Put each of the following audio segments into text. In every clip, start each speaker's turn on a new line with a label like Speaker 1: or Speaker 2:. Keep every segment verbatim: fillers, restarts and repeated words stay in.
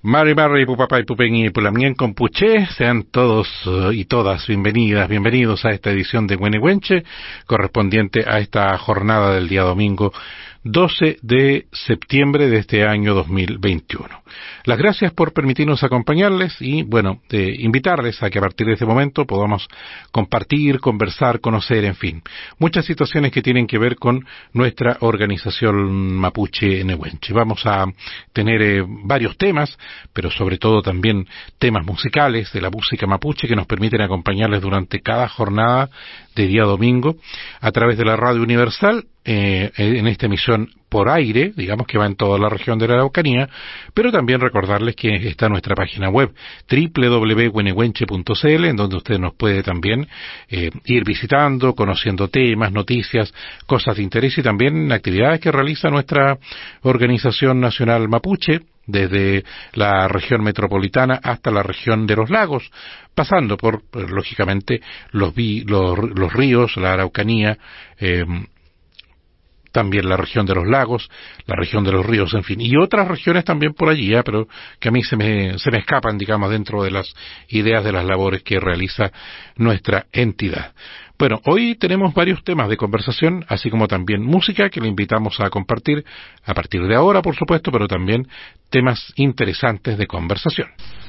Speaker 1: Mari Mari, Pupapá y Pupeñi, Pulamien Compuché, sean todos uh, y todas bienvenidas, bienvenidos a esta edición de Huenehuenche, correspondiente a esta jornada del día domingo doce de septiembre de este año dos mil veintiuno. Las gracias por permitirnos acompañarles y, bueno, eh, invitarles a que a partir de este momento podamos compartir, conversar, conocer, en fin, muchas situaciones que tienen que ver con nuestra organización mapuche Nehuenche. Vamos a tener eh, varios temas, pero sobre todo también temas musicales de la música mapuche que nos permiten acompañarles durante cada jornada de día domingo a través de la Radio Universal, eh, en esta emisión por aire, digamos que va en toda la región de la Araucanía, pero también recordarles que está nuestra página web doble u doble u doble u punto huenehuenche punto c l, en donde usted nos puede también eh, ir visitando, conociendo temas, noticias, cosas de interés y también actividades que realiza nuestra Organización Nacional Mapuche, desde la región metropolitana hasta la región de los lagos, pasando por, pues, lógicamente, los, vi, los, los ríos, la Araucanía, eh, también la región de los lagos, la región de los ríos, en fin, y otras regiones también por allí, ¿eh? Pero que a mí se me, se me escapan, digamos, dentro de las ideas de las labores que realiza nuestra entidad. Bueno, hoy tenemos varios temas de conversación, así como también música que le invitamos a compartir a partir de ahora, por supuesto, pero también temas interesantes de conversación.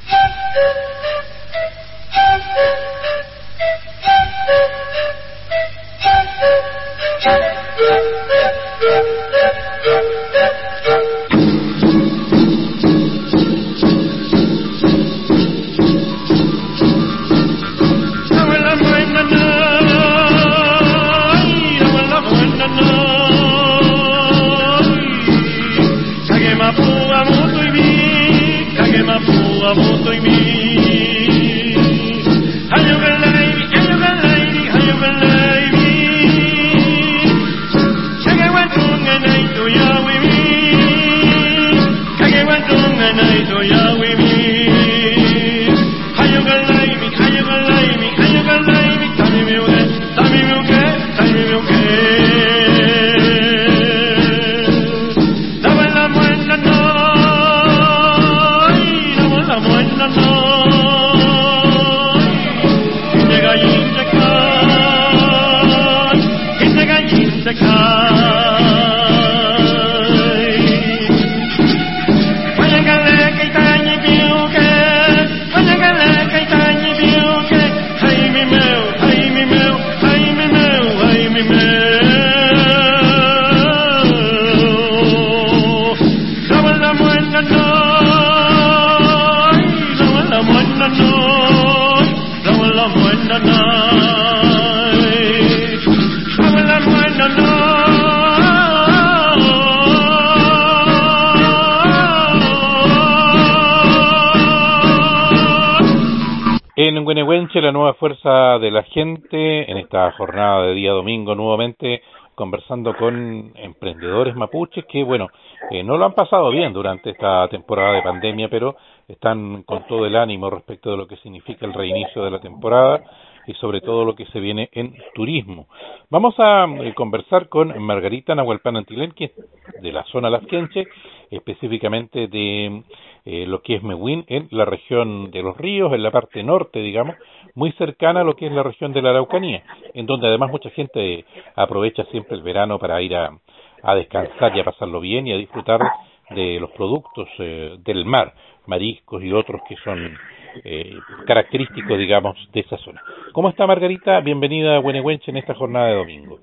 Speaker 1: En Huenehuenche, la nueva fuerza de la gente, en esta jornada de día domingo, nuevamente conversando con emprendedores mapuches que, bueno, eh, no lo han pasado bien durante esta temporada de pandemia, pero están con todo el ánimo respecto de lo que significa el reinicio de la temporada y sobre todo lo que se viene en turismo. Vamos a eh, conversar con Margarita Nahualpan Antilén, que es de la zona Lafkenche, específicamente de eh, lo que es Mewin, en la región de los ríos, en la parte norte, digamos, muy cercana a lo que es la región de la Araucanía, en donde además mucha gente aprovecha siempre el verano para ir a, a descansar y a pasarlo bien y a disfrutar de los productos eh, del mar, mariscos y otros que son eh, característicos, digamos, de esa zona. ¿Cómo está, Margarita? Bienvenida a Huenehuenche en esta jornada de domingo.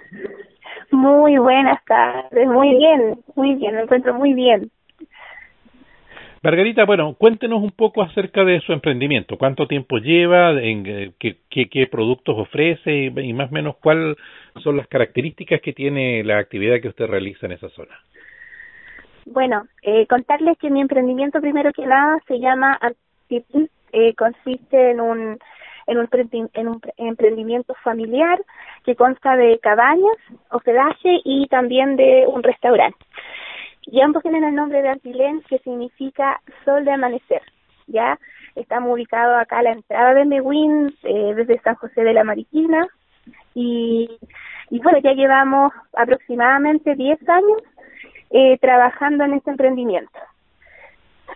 Speaker 2: Muy buenas tardes, muy bien, muy bien, me encuentro muy bien.
Speaker 1: Margarita, bueno, cuéntenos un poco acerca de su emprendimiento. ¿Cuánto tiempo lleva? En, eh, qué, qué, ¿Qué productos ofrece? Y, y más o menos, ¿cuáles son las características que tiene la actividad que usted realiza en esa zona?
Speaker 2: Bueno, eh, contarles que mi emprendimiento, primero que nada, se llama Artipis, eh, consiste en un en un, en un emprendimiento familiar que consta de cabañas, hospedaje y también de un restaurante. Y ambos tienen el nombre de Antilén, que significa sol de amanecer, ¿ya? Estamos ubicados acá a la entrada de Mewin, eh, desde San José de la Mariquina, y, y bueno, ya llevamos aproximadamente diez años eh, trabajando en este emprendimiento.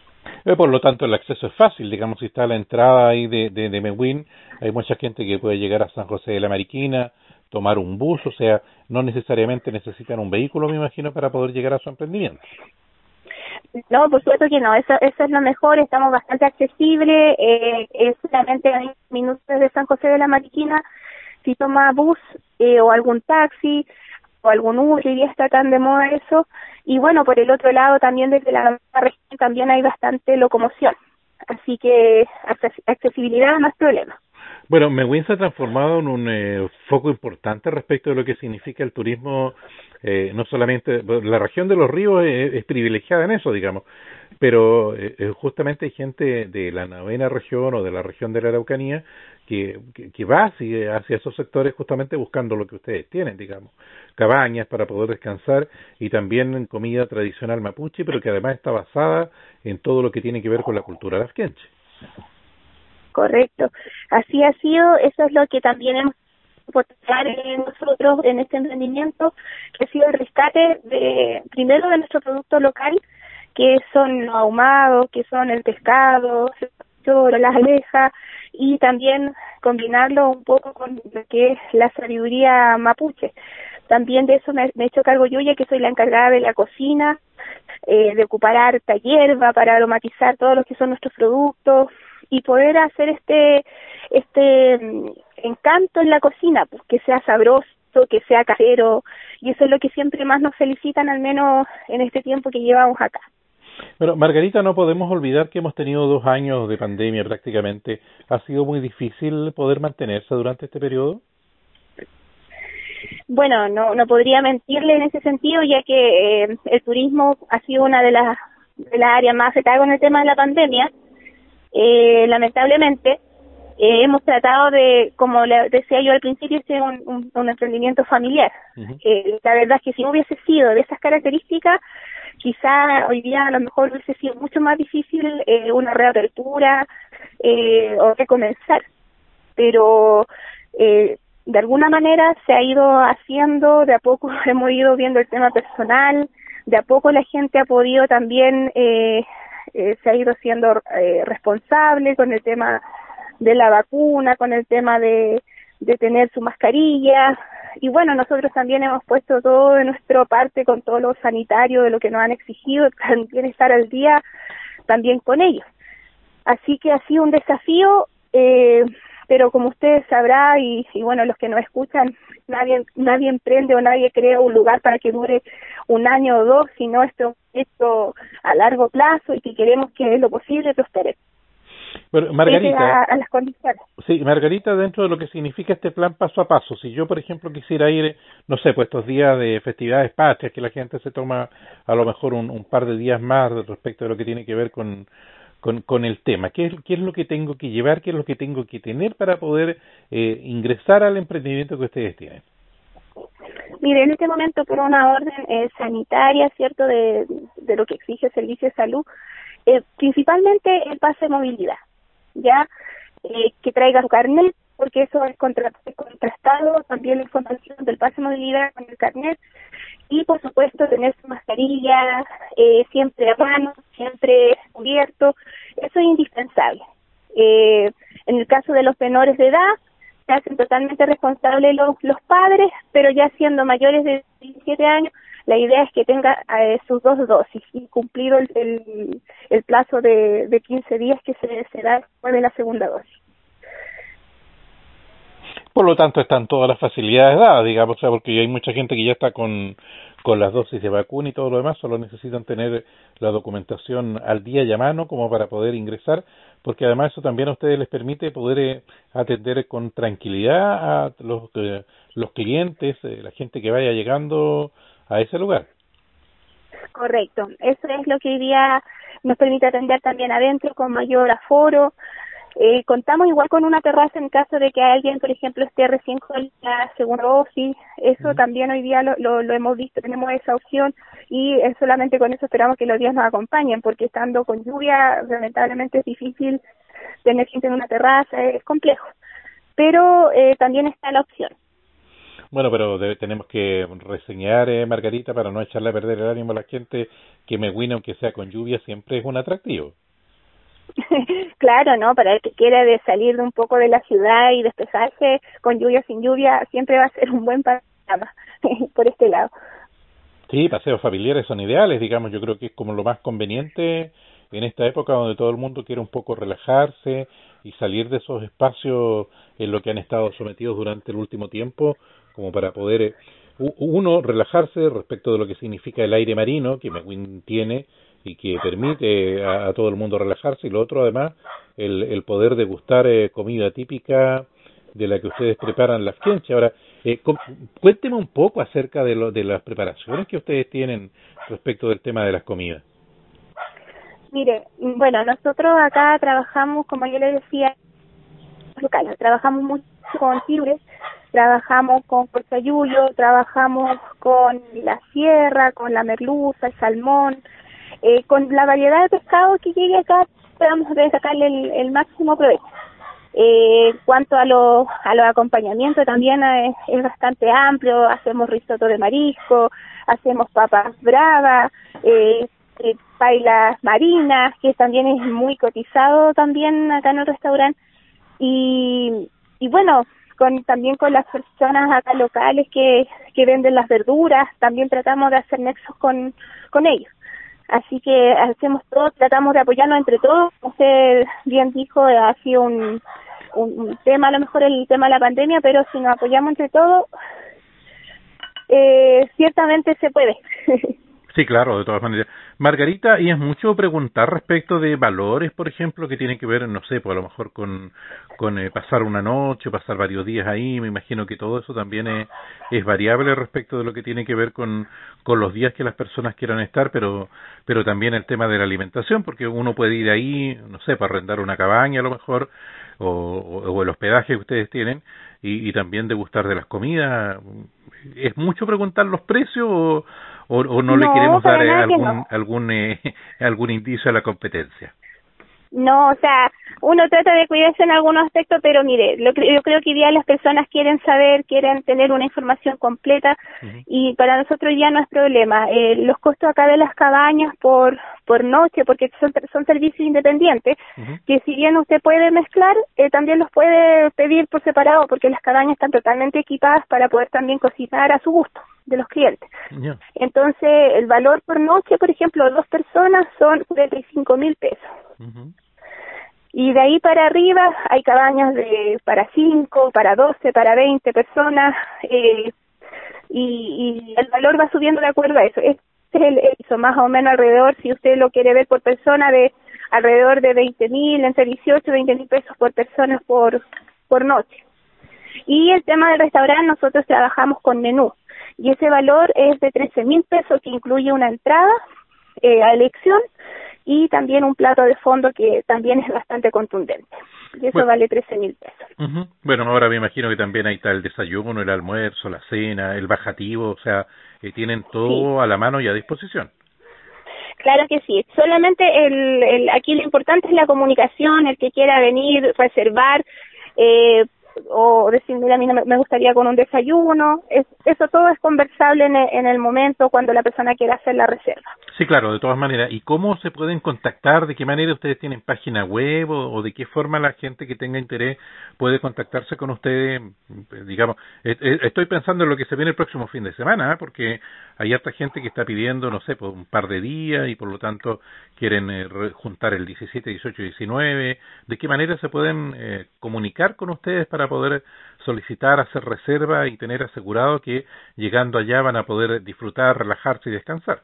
Speaker 1: Eh, por lo tanto, el acceso es fácil, digamos, si está a la entrada ahí de, de, de Mewin, hay mucha gente que puede llegar a San José de la Mariquina, tomar un bus, o sea, no necesariamente necesitan un vehículo, me imagino, para poder llegar a su emprendimiento.
Speaker 2: No, por supuesto que no, eso, eso es lo mejor, estamos bastante accesibles, eh, es solamente a veinte minutos de San José de la Mariquina, si toma bus eh, o algún taxi o algún Uber, hoy día está tan de moda eso, y bueno, por el otro lado también desde la región también hay bastante locomoción, así que accesibilidad no es problema.
Speaker 1: Bueno, Mewin se ha transformado en un eh, foco importante respecto de lo que significa el turismo, eh, no solamente, la región de los ríos es, es privilegiada en eso, digamos, pero eh, justamente hay gente de la novena región o de la región de la Araucanía que, que, que va hacia, hacia esos sectores justamente buscando lo que ustedes tienen, digamos, cabañas para poder descansar y también comida tradicional mapuche, pero que además está basada en todo lo que tiene que ver con la cultura lafkenche.
Speaker 2: Correcto, así ha sido, eso es lo que también hemos potenciar en nosotros en este emprendimiento, que ha sido el rescate de primero de nuestro producto local, que son los ahumados, que son el pescado, las almejas, y también combinarlo un poco con lo que es la sabiduría mapuche. También de eso me, me he hecho cargo yo, ya que soy la encargada de la cocina, eh, de ocupar harta hierba para aromatizar todos los que son nuestros productos y poder hacer este este encanto en la cocina, pues que sea sabroso, que sea casero, y eso es lo que siempre más nos felicitan, al menos en este tiempo que llevamos acá.
Speaker 1: Pero Margarita, no podemos olvidar que hemos tenido dos años de pandemia prácticamente. ¿Ha sido muy difícil poder mantenerse durante este periodo?
Speaker 2: Bueno, no no podría mentirle en ese sentido, ya que eh, el turismo ha sido una de las de las áreas más afectadas con el tema de la pandemia. Eh, lamentablemente, eh, hemos tratado de, como le decía yo al principio, ser un, un, un emprendimiento familiar. Uh-huh. Eh, la verdad es que si no hubiese sido de esas características, quizá hoy día a lo mejor hubiese sido mucho más difícil eh, una reapertura eh, o recomenzar. Pero eh, de alguna manera se ha ido haciendo, de a poco hemos ido viendo el tema personal, de a poco la gente ha podido también, eh, eh, se ha ido siendo eh, responsable con el tema de la vacuna, con el tema de, de tener su mascarilla, y bueno, nosotros también hemos puesto todo de nuestra parte con todo lo sanitario, de lo que nos han exigido, también estar al día también con ellos. Así que ha sido un desafío, eh, pero como ustedes sabrán, y, y bueno, los que nos escuchan, nadie nadie emprende o nadie crea un lugar para que dure un año o dos, sino esto, esto a largo plazo, y que queremos que es lo posible prospere.
Speaker 1: Bueno, Margarita,
Speaker 2: a, a las condiciones.
Speaker 1: Sí, Margarita, dentro de lo que significa este plan paso a paso, si yo, por ejemplo, quisiera ir, no sé, pues estos días de festividades patrias, que la gente se toma a lo mejor un, un par de días más respecto de lo que tiene que ver con, con, con el tema, ¿qué es, qué es lo que tengo que llevar, qué es lo que tengo que tener para poder eh, ingresar al emprendimiento que ustedes tienen?
Speaker 2: Mire, en este momento, por una orden eh, sanitaria, ¿cierto?, de, de lo que exige el Servicio de Salud, eh, principalmente el pase de movilidad, ¿ya?, eh, que traiga su carnet, porque eso es contra, contrastado, también la información del pase de movilidad con el carnet, y por supuesto tener su mascarilla, eh, siempre a mano, siempre cubierto, eso es indispensable. Eh, en el caso de los menores de edad, se hacen totalmente responsables los, los padres, pero ya siendo mayores de diecisiete años, la idea es que tenga eh, sus dos dosis y cumplido el, el, el plazo de, de quince días que se, se da después de la segunda dosis.
Speaker 1: Por lo tanto, están todas las facilidades dadas, digamos, o sea, porque hay mucha gente que ya está con, con las dosis de vacuna y todo lo demás, solo necesitan tener la documentación al día y a mano como para poder ingresar, porque además eso también a ustedes les permite poder eh, atender con tranquilidad a los, eh, los clientes, eh, la gente que vaya llegando a ese lugar.
Speaker 2: Correcto, eso es lo que hoy día nos permite atender también adentro con mayor aforo. Eh, contamos igual con una terraza en caso de que alguien, por ejemplo, esté recién con la segunda dosis. Eso uh-huh. también hoy día lo, lo, lo hemos visto, tenemos esa opción, y es solamente con eso esperamos que los días nos acompañen, porque estando con lluvia, lamentablemente es difícil tener gente en una terraza, es complejo. Pero eh, también está la opción.
Speaker 1: Bueno, pero debe, tenemos que reseñar, eh, Margarita, para no echarle a perder el ánimo a la gente, que Mewin, aunque sea con lluvia, siempre es un atractivo.
Speaker 2: Claro, ¿no? Para el que quiera de salir de un poco de la ciudad y despejarse con lluvia sin lluvia, siempre va a ser un buen panorama por este lado.
Speaker 1: Sí, paseos familiares son ideales, digamos, yo creo que es como lo más conveniente en esta época donde todo el mundo quiere un poco relajarse y salir de esos espacios en los que han estado sometidos durante el último tiempo, como para poder, eh, uno, relajarse respecto de lo que significa el aire marino que Mewin tiene y que permite a, a todo el mundo relajarse, y lo otro, además, el, el poder degustar eh, comida típica de la que ustedes preparan las quenchas. Ahora, eh, cuénteme un poco acerca de, lo, de las preparaciones que ustedes tienen respecto del tema de las comidas.
Speaker 2: Mire, bueno, nosotros acá trabajamos, como yo le decía, locales, trabajamos mucho con tigres, trabajamos con porchayuyo, trabajamos con la sierra, con la merluza, el salmón, eh, con la variedad de pescado que llegue acá, podamos sacarle el, el máximo provecho. Eh, en cuanto a los a los acompañamientos también es, es bastante amplio, hacemos risotto de marisco, hacemos papas bravas, eh, eh, pailas marinas, que también es muy cotizado también acá en el restaurante, y y bueno, con también con las personas acá locales que, que venden las verduras, también tratamos de hacer nexos con, con ellos. Así que hacemos todo, tratamos de apoyarnos entre todos. Usted bien dijo, ha sido un, un, un tema, a lo mejor el tema de la pandemia, pero si nos apoyamos entre todos, eh, ciertamente se puede.
Speaker 1: Sí, claro, de todas maneras. Margarita, y es mucho preguntar respecto de valores, por ejemplo, que tienen que ver, no sé, pues a lo mejor con, con eh, pasar una noche, pasar varios días ahí. Me imagino que todo eso también es, es variable respecto de lo que tiene que ver con, con los días que las personas quieran estar, pero, pero también el tema de la alimentación, porque uno puede ir ahí, no sé, para arrendar una cabaña a lo mejor, o, o, o el hospedaje que ustedes tienen, y, y también degustar de las comidas. ¿Es mucho preguntar los precios o, o, o no, no le queremos dar eh, algún no. algún eh, algún indicio a la competencia?
Speaker 2: No, o sea, uno trata de cuidarse en algunos aspectos, pero mire, lo que, yo creo que hoy día las personas quieren saber, quieren tener una información completa, uh-huh. Y para nosotros ya no es problema. Eh, los costos acá de las cabañas por por noche, porque son son servicios independientes, uh-huh. Que si bien usted puede mezclar, eh, también los puede pedir por separado, porque las cabañas están totalmente equipadas para poder también cocinar a su gusto de los clientes. Yeah. Entonces, el valor por noche, por ejemplo, dos personas son cuarenta y cinco mil pesos. Uh-huh. Y de ahí para arriba hay cabañas de para cinco, para doce, para veinte personas, eh, y, y el valor va subiendo de acuerdo a eso. Este es el, eso, más o menos alrededor, si usted lo quiere ver por persona, de alrededor de veinte mil, entre dieciocho y veinte mil pesos por persona por, por noche. Y el tema del restaurante, nosotros trabajamos con menú, y ese valor es de trece mil pesos, que incluye una entrada eh, a elección, y también un plato de fondo que también es bastante contundente. Y eso bueno, vale trece mil pesos.
Speaker 1: Uh-huh. Bueno, ahora me imagino que también ahí está el desayuno, el almuerzo, la cena, el bajativo, o sea, eh, tienen todo sí. a la mano y a disposición.
Speaker 2: Claro que sí. Solamente el, el aquí lo importante es la comunicación, el que quiera venir, reservar, eh, o decir, mira, a mí no me gustaría con un desayuno, es, eso todo es conversable en el, en el momento cuando la persona quiera hacer la reserva.
Speaker 1: Sí, claro, de todas maneras. ¿Y cómo se pueden contactar? ¿De qué manera ustedes tienen página web o, o de qué forma la gente que tenga interés puede contactarse con ustedes? Digamos, estoy pensando en lo que se viene el próximo fin de semana, ¿eh? Porque hay harta gente que está pidiendo, no sé, por un par de días y por lo tanto quieren eh, juntar el diecisiete, dieciocho y diecinueve. ¿De qué manera se pueden eh, comunicar con ustedes para poder solicitar, hacer reserva y tener asegurado que llegando allá van a poder disfrutar, relajarse y descansar?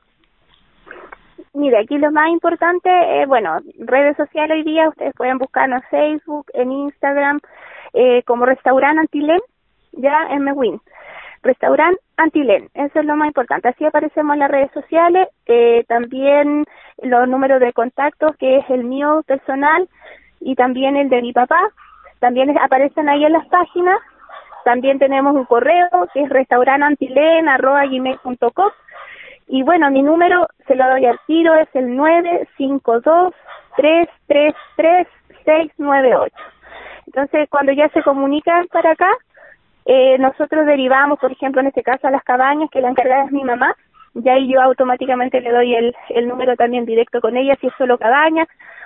Speaker 2: Mira, aquí lo más importante es, bueno, redes sociales hoy día, ustedes pueden buscarnos en Facebook, en Instagram, eh, como Restaurant Antilén, ya en Mewin. Restaurant Antilén, eso es lo más importante. Así aparecemos en las redes sociales, eh, también los números de contacto, que es el mío personal y también el de mi papá, también aparecen ahí en las páginas. También tenemos un correo que es restaurantantilén arroba gmail punto com. Y bueno, mi número se lo doy al tiro, es el nueve cinco dos, tres tres tres, seis nueve ocho. Entonces, cuando ya se comunican para acá, eh, nosotros derivamos, por ejemplo, en este caso a las cabañas, que la encargada es mi mamá, ya ahí yo automáticamente le doy el, el número también directo con ella, si es solo cabaña,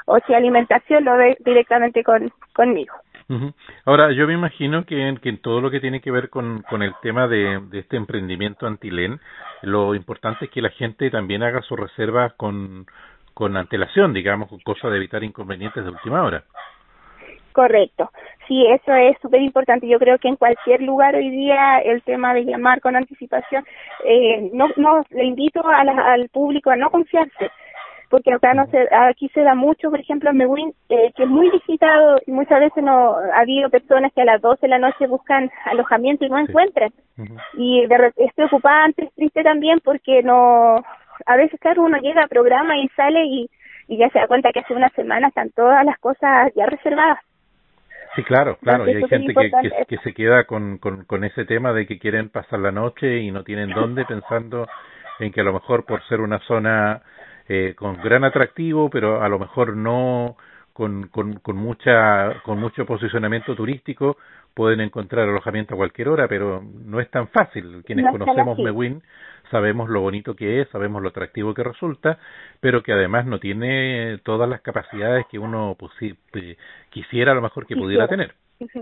Speaker 2: o si alimentación lo ve directamente con conmigo.
Speaker 1: Uh-huh. Ahora, yo me imagino que en, que en todo lo que tiene que ver con, con el tema de, de este emprendimiento Antilén, lo importante es que la gente también haga sus reservas con, con antelación, digamos, cosa de evitar inconvenientes de última hora.
Speaker 2: Correcto. Sí, eso es súper importante. Yo creo que en cualquier lugar hoy día el tema de llamar con anticipación, eh, no, no, le invito a la, al público a no confiarse, porque acá no se, aquí se da mucho, por ejemplo, en Mewin, eh, que es muy visitado y muchas veces no ha habido personas que a las doce de la noche buscan alojamiento y no encuentran. Uh-huh. Y de, es preocupante, es triste también porque no, a veces claro, uno llega al programa y sale y, y ya se da cuenta que hace una semana están todas las cosas ya reservadas.
Speaker 1: Sí, claro, claro, y hay gente que, que, que se queda con, con, con ese tema de que quieren pasar la noche y no tienen dónde, pensando en que a lo mejor por ser una zona eh, con gran atractivo, pero a lo mejor no con, con, con mucha con mucho posicionamiento turístico, pueden encontrar alojamiento a cualquier hora, pero no es tan fácil. Quienes no conocemos Mewin sabemos lo bonito que es, sabemos lo atractivo que resulta, pero que además no tiene todas las capacidades que uno pues, quisiera a lo mejor que quisiera. pudiera tener.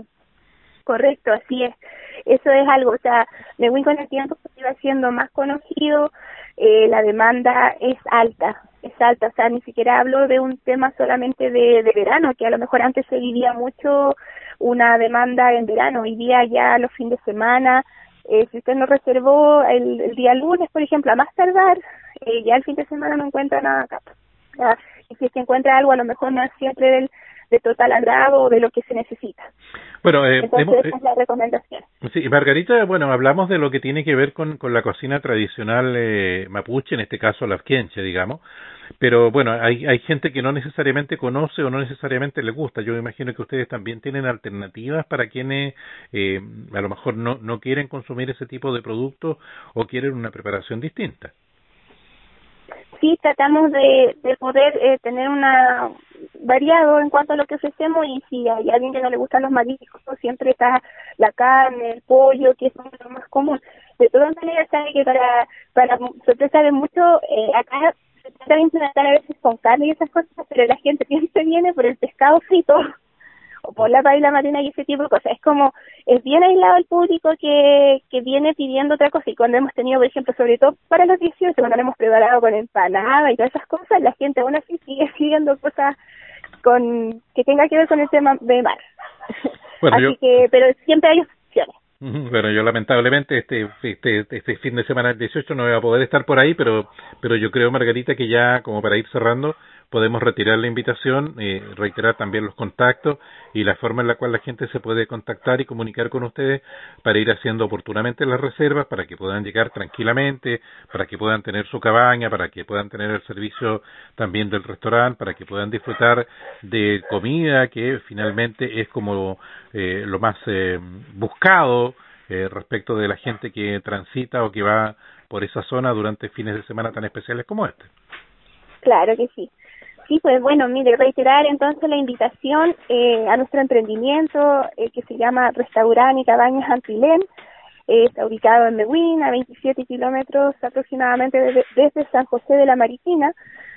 Speaker 2: Correcto, así es. Eso es algo, o sea, Mewin con el tiempo se iba siendo más conocido, eh, la demanda es alta, es alta, o sea, ni siquiera hablo de un tema solamente de, de verano, que a lo mejor antes se vivía mucho una demanda en verano, hoy día ya los fines de semana, eh, si usted no reservó el, el día lunes, por ejemplo, a más tardar, eh, ya el fin de semana no encuentra nada acá. ¿Ya? Y si es que encuentra algo, a lo mejor no es siempre del de total agrado o de lo que se necesita.
Speaker 1: Bueno, eh,
Speaker 2: Entonces,
Speaker 1: hemos,
Speaker 2: esa es la recomendación.
Speaker 1: Sí, Margarita, bueno, hablamos de lo que tiene que ver con, con la cocina tradicional eh, mapuche, en este caso la afquienche, digamos, pero bueno, hay, hay gente que no necesariamente conoce o no necesariamente le gusta. Yo me imagino que ustedes también tienen alternativas para quienes eh, a lo mejor no, no quieren consumir ese tipo de productos o quieren una preparación distinta.
Speaker 2: Sí, tratamos de, de poder eh, tener una variado en cuanto a lo que ofrecemos, y si hay alguien que no le gustan los mariscos, siempre está la carne, el pollo, que es lo más común. De todas maneras, sabe que para para sorpresa de mucho, eh, acá se trata de implementar a veces con carne y esas cosas, pero la gente siempre viene por el pescado frito o por la paella marina y ese tipo de cosas. Es como, es bien aislado el público que, que viene pidiendo otra cosa, y cuando hemos tenido, por ejemplo, sobre todo para los dieciocho, cuando lo hemos preparado con empanada y todas esas cosas, la gente aún así sigue pidiendo cosas con que tenga que ver con el tema de mar. Bueno, así yo... que, pero siempre hay opciones.
Speaker 1: Bueno, yo lamentablemente este, este este fin de semana del dieciocho no voy a poder estar por ahí, pero pero yo creo, Margarita, que ya como para ir cerrando podemos retirar la invitación, eh, reiterar también los contactos y la forma en la cual la gente se puede contactar y comunicar con ustedes para ir haciendo oportunamente las reservas, para que puedan llegar tranquilamente, para que puedan tener su cabaña, para que puedan tener el servicio también del restaurante, para que puedan disfrutar de comida que finalmente es como eh, lo más eh, buscado eh, respecto de la gente que transita o que va por esa zona durante fines de semana tan especiales como este.
Speaker 2: Claro que sí. Sí, pues bueno, mire, reiterar entonces la invitación eh, a nuestro emprendimiento eh, que se llama Restaurante y Cabañas Antilén. Eh, está ubicado en Mewin, a veintisiete kilómetros aproximadamente desde, desde San José de la Mariquina.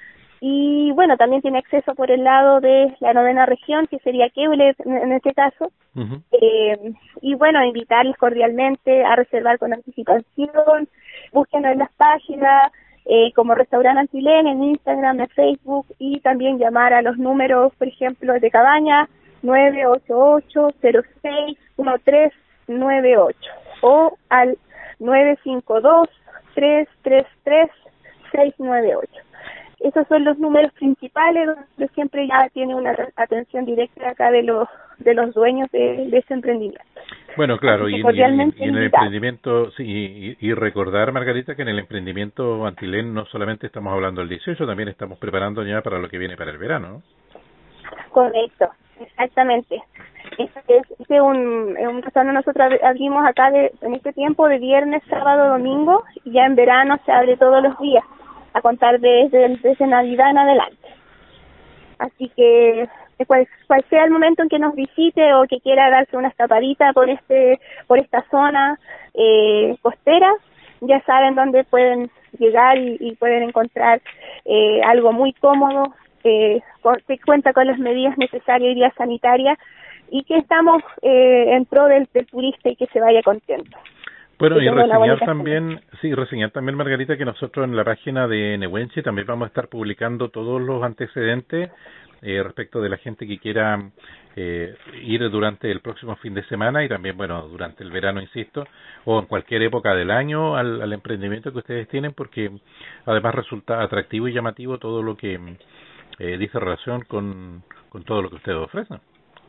Speaker 2: Y bueno, también tiene acceso por el lado de la novena región, que sería Queble en, en este caso. Uh-huh. Eh, y bueno, invitarles cordialmente a reservar con anticipación, búsquenos en las páginas, eh, como Restaurante Antilén en Instagram, en Facebook, y también llamar a los números, por ejemplo, de cabaña nueve ocho ocho cero seis uno tres nueve ocho o al nueve cinco dos tres tres tres seis nueve ocho. Esos son los números principales, donde siempre ya tiene una atención directa acá de los de los dueños de, de ese emprendimiento.
Speaker 1: Bueno, claro, y, y, y, y en el emprendimiento, sí, y, y recordar, Margarita, que en el emprendimiento Antilén no solamente estamos hablando del dieciocho, también estamos preparando ya para lo que viene para el verano, ¿no?
Speaker 2: Correcto, exactamente. Este es, este es un, un restaurante nosotros abrimos acá de, en este tiempo de viernes, sábado, domingo, y ya en verano se abre todos los días, a contar desde, desde Navidad en adelante. Así que cual, cual sea el momento en que nos visite o que quiera darse una escapadita por este por esta zona eh, costera, ya saben dónde pueden llegar y, y pueden encontrar eh, algo muy cómodo, eh, que cuenta con las medidas necesarias y vías sanitarias, y que estamos eh, en pro del, del turista y que se vaya contento.
Speaker 1: Bueno, y reseñar también, sí, reseñar también, Margarita, que nosotros en la página de Nehuenche también vamos a estar publicando todos los antecedentes eh, respecto de la gente que quiera eh, ir durante el próximo fin de semana y también, bueno, durante el verano, insisto, o en cualquier época del año al, al emprendimiento que ustedes tienen, porque además resulta atractivo y llamativo todo lo que eh, dice relación con, con todo lo que ustedes ofrecen.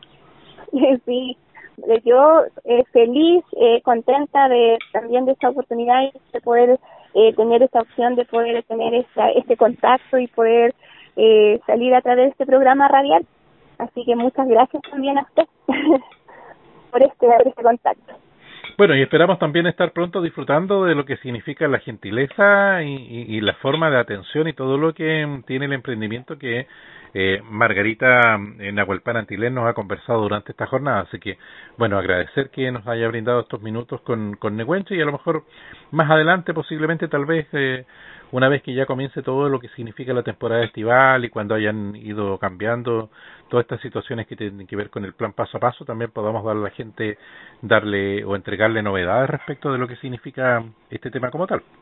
Speaker 2: Sí. Yo eh, feliz, eh, contenta de también de esta oportunidad de poder eh, tener esta opción de poder tener esta, este contacto y poder eh, salir a través de este programa radial. Así que muchas gracias también a usted por este, por este contacto.
Speaker 1: Bueno, y esperamos también estar pronto disfrutando de lo que significa la gentileza y, y, y la forma de atención y todo lo que tiene el emprendimiento que eh, Margarita en Nahuelpan Antilén nos ha conversado durante esta jornada. Así que, bueno, agradecer que nos haya brindado estos minutos con, con Nehuenche y a lo mejor más adelante, posiblemente, tal vez, eh, una vez que ya comience todo lo que significa la temporada estival y cuando hayan ido cambiando todas estas situaciones que tienen que ver con el plan paso a paso, también podamos darle a la gente, darle o entregarle novedades respecto de lo que significa este tema como tal.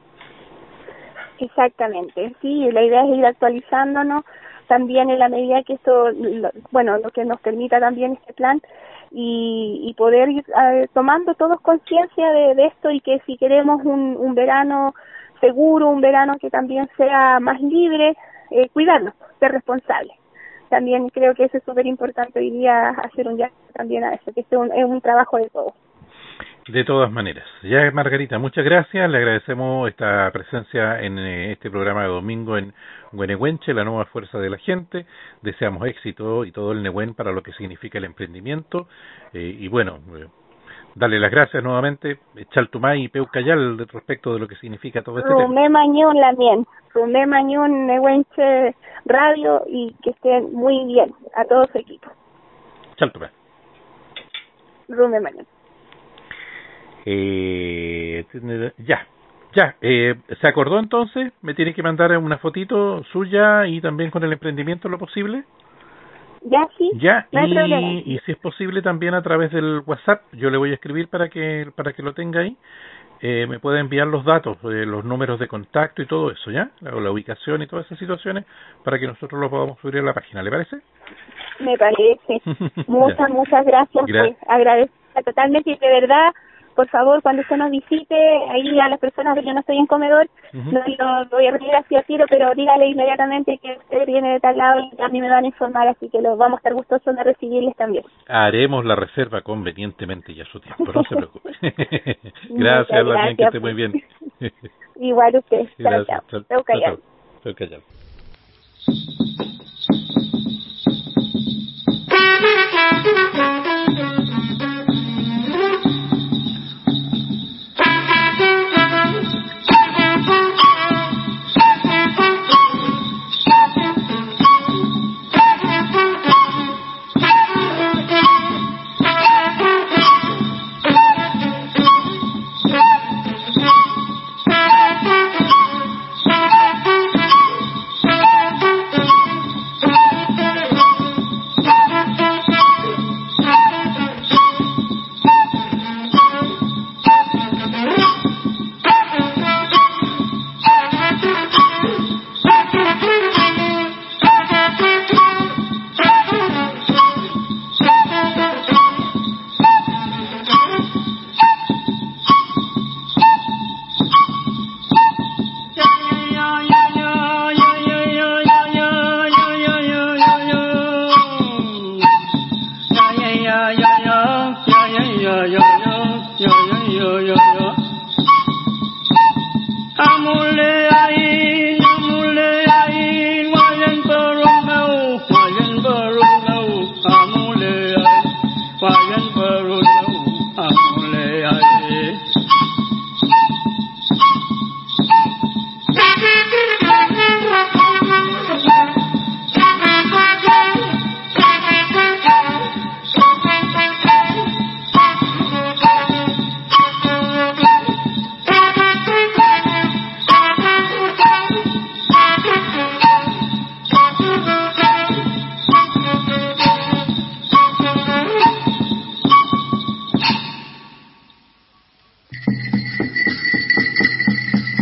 Speaker 2: Exactamente, sí, la idea es ir actualizándonos también en la medida que esto, bueno, lo que nos permita también este plan y, y poder ir eh, tomando todos conciencia de, de esto y que si queremos un, un verano seguro, un verano que también sea más libre, eh, cuidarnos, ser responsables. También creo que eso es súper importante hoy día, hacer un llamado también a eso, que este es un, es un trabajo de todos.
Speaker 1: De todas maneras. Ya, Margarita, muchas gracias. Le agradecemos esta presencia en eh, este programa de domingo en Güenehuenche, la nueva fuerza de la gente. Deseamos éxito y todo el Nehuen para lo que significa el emprendimiento. Eh, y bueno, eh, darle las gracias nuevamente, Chaltumay y Peucayal, respecto de lo que significa todo este
Speaker 2: Rumé
Speaker 1: tema.
Speaker 2: Rumé Mañón Lamien, Rumé Mañón Nehuenche Radio, y que estén muy bien a todo su equipo.
Speaker 1: Chaltumay.
Speaker 2: Rumé Mañón.
Speaker 1: Eh, ya, ya, eh, ¿se acordó entonces? ¿Me tiene que mandar una fotito suya y también con el emprendimiento lo posible?
Speaker 2: Ya, sí,
Speaker 1: ya,
Speaker 2: no hay
Speaker 1: y,
Speaker 2: problema.
Speaker 1: Y si es posible también a través del WhatsApp, yo le voy a escribir para que para que lo tenga ahí, eh, me puede enviar los datos, eh, los números de contacto y todo eso, ¿ya? La, la ubicación y todas esas situaciones para que nosotros lo podamos subir a la página, ¿le parece?
Speaker 2: Me parece. Muchas, muchas gracias.
Speaker 1: Gra
Speaker 2: pues, agradezco totalmente y de verdad, por favor, cuando usted nos visite, ahí a las personas que yo no estoy en comedor, uh-huh. no lo voy a reír así a tiro, pero dígale inmediatamente que usted viene de tal lado y a mí me van a informar, así que los vamos a estar gustosos de recibirles también.
Speaker 1: Haremos la reserva convenientemente y a su tiempo, no se preocupe. Gracias, Damián, que esté muy bien.
Speaker 2: Igual usted.
Speaker 1: Gracias.
Speaker 2: Chao, chao.
Speaker 1: Chao, chao. Chao,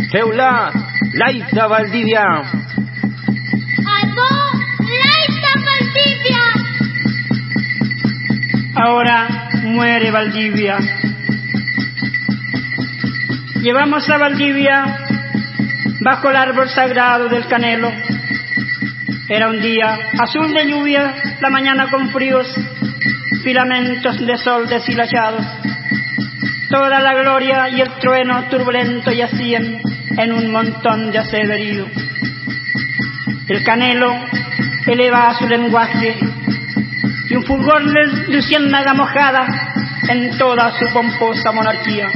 Speaker 3: Heulá, Laita Valdivia.
Speaker 4: Albo, Laita Valdivia.
Speaker 5: Ahora muere Valdivia. Llevamos a Valdivia bajo el árbol sagrado del Canelo. Era un día azul de lluvia, la mañana con fríos, filamentos de sol deshilachados. Toda la gloria y el trueno turbulento yacían en un montón de acero herido. El Canelo eleva su lenguaje y un fulgor de luciérnaga mojada en toda su pomposa monarquía.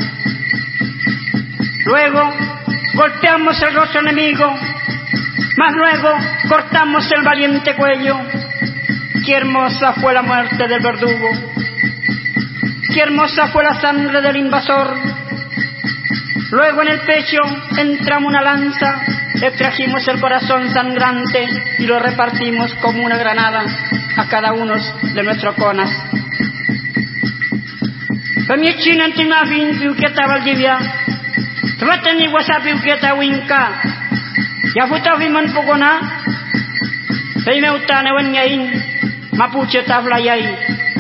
Speaker 5: Luego golpeamos el rostro enemigo, más luego cortamos el valiente cuello. Qué hermosa fue la muerte del verdugo, qué hermosa fue la sangre del invasor. Luego en el pecho entramos una lanza, extrajimos el corazón sangrante y lo repartimos como una granada a cada uno de nuestros conas. Pemie china antima fin piuqueta Valdivia, trateni wasa piuqueta winka, ya futa viman pokona, pei meutane wen yain, mapuche tablayai.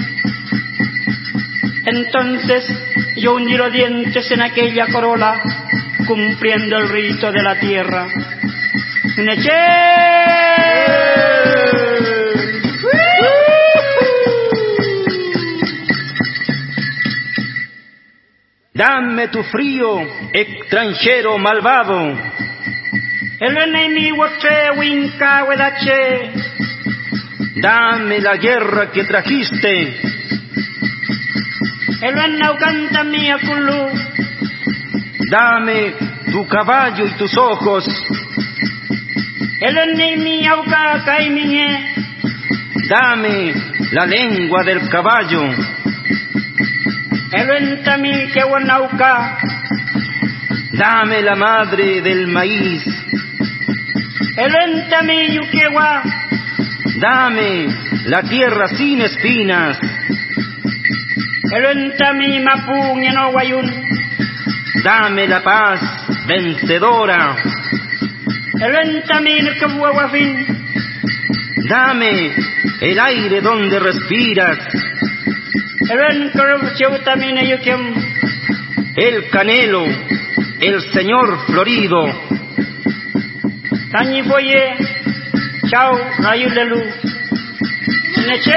Speaker 5: Entonces yo hundí los dientes en aquella corola, cumpliendo el rito de la tierra. ¡Neche!
Speaker 3: Dame tu frío, extranjero malvado.
Speaker 5: El enemigo te winca huedache.
Speaker 3: Dame la guerra que trajiste.
Speaker 5: El enaucanta mía culú.
Speaker 3: Dame tu caballo y tus ojos.
Speaker 5: El enemigo caimiñe.
Speaker 3: Dame la lengua del caballo.
Speaker 5: El entami que wanauca.
Speaker 3: Dame la madre del maíz.
Speaker 5: El entami yuquewa.
Speaker 3: Dame la tierra sin espinas.
Speaker 5: El entami mapuñe no guayun.
Speaker 3: Dame la paz vencedora.
Speaker 5: El entami nkabuawafin.
Speaker 3: Dame el aire donde respiras. El Canelo, el señor florido.
Speaker 5: Tañi foye, chao, rayu lelu. Neche.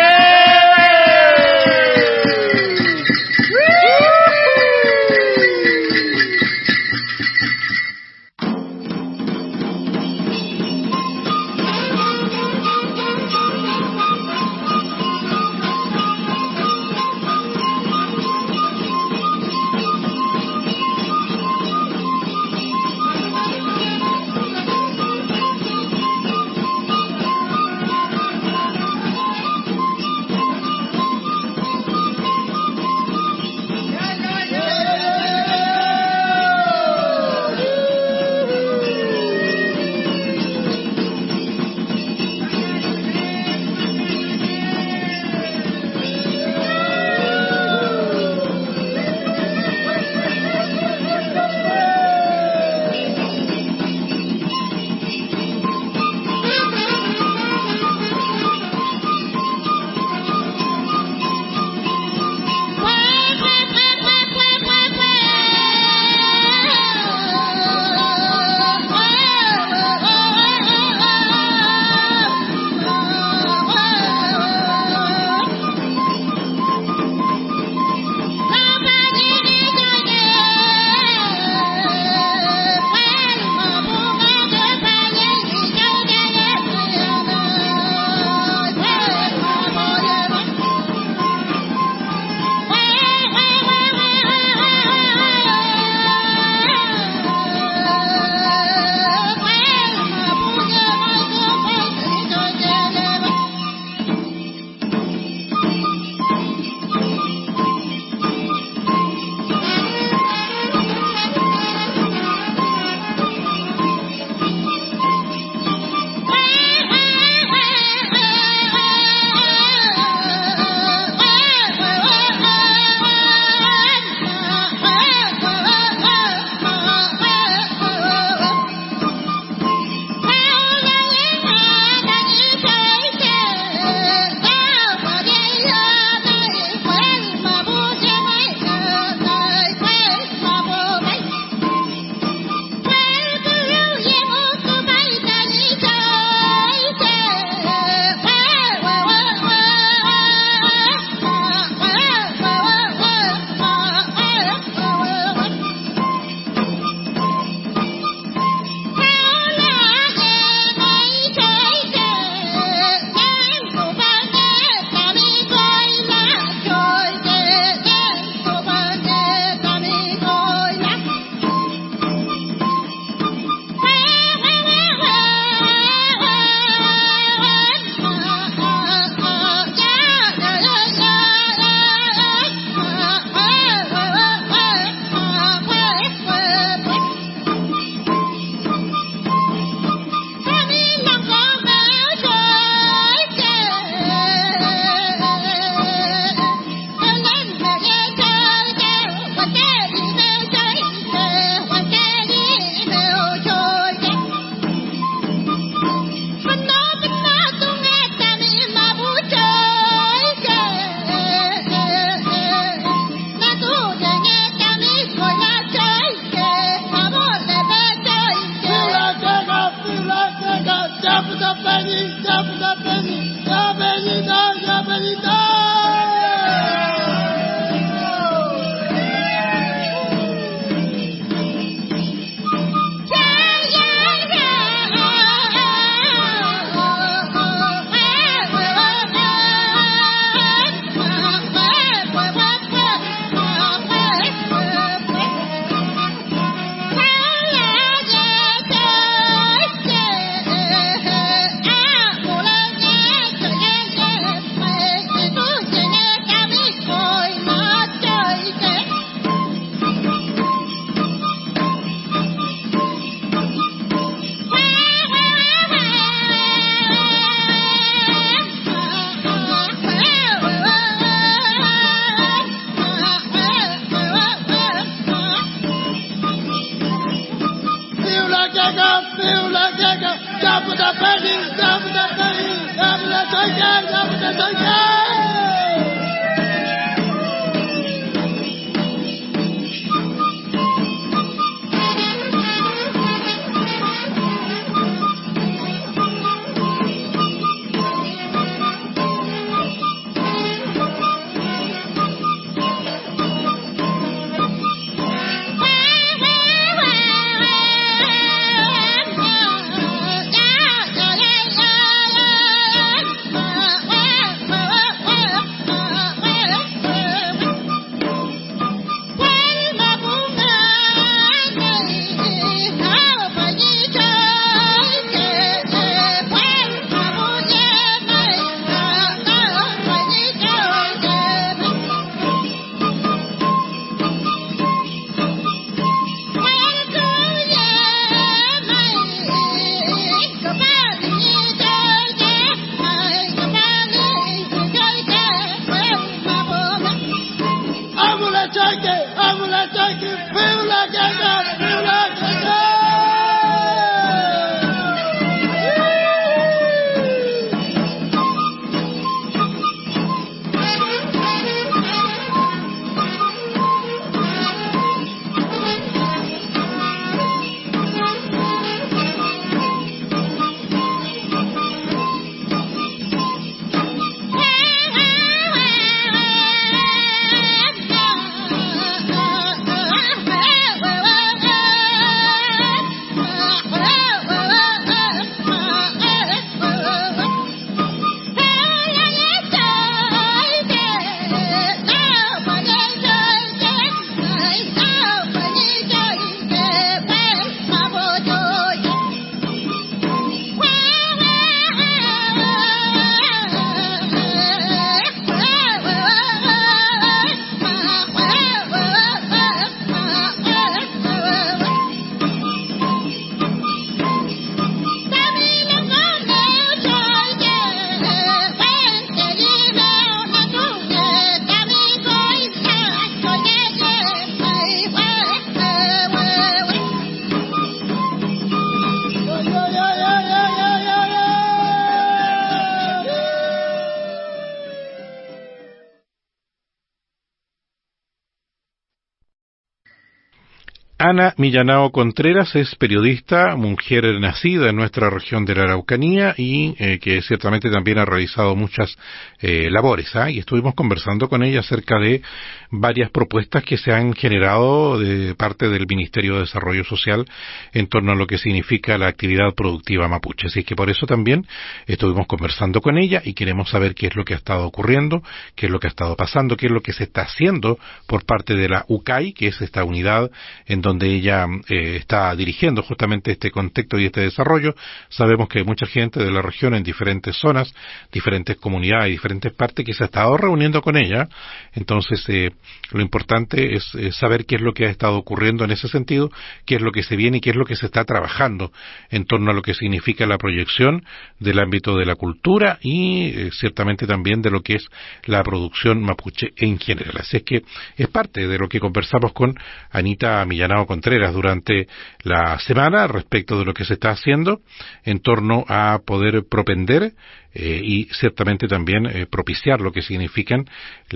Speaker 1: Ana Millanao Contreras es periodista, mujer nacida en nuestra región de la Araucanía y eh, que ciertamente también ha realizado muchas eh, labores, ¿ah? Y estuvimos conversando con ella acerca de varias propuestas que se han generado de parte del Ministerio de Desarrollo Social en torno a lo que significa la actividad productiva mapuche. Así que por eso también estuvimos conversando con ella y queremos saber qué es lo que ha estado ocurriendo, qué es lo que ha estado pasando, qué es lo que se está haciendo por parte de la U C A I, que es esta unidad en donde ella eh, está dirigiendo justamente este contexto y este desarrollo. Sabemos que hay mucha gente de la región en diferentes zonas, diferentes comunidades y diferentes partes que se ha estado reuniendo con ella. Entonces, eh, lo importante es eh, saber qué es lo que ha estado ocurriendo en ese sentido, qué es lo que se viene y qué es lo que se está trabajando en torno a lo que significa la proyección del ámbito de la cultura y eh, ciertamente también de lo que es la producción mapuche en general. Así es que es parte de lo que conversamos con Anita Millanao Contreras durante la semana respecto de lo que se está haciendo en torno a poder propender eh, y ciertamente también eh, propiciar lo que significan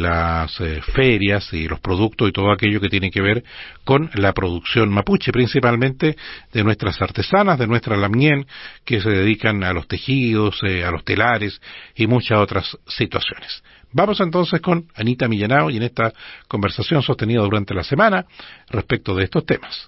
Speaker 1: las eh, ferias y los productos y todo aquello que tiene que ver con la producción mapuche, principalmente de nuestras artesanas, de nuestra lamien, que se dedican a los tejidos, eh, a los telares y muchas otras situaciones. Vamos entonces con Anita Millanao y en esta conversación sostenida durante la semana respecto de estos temas.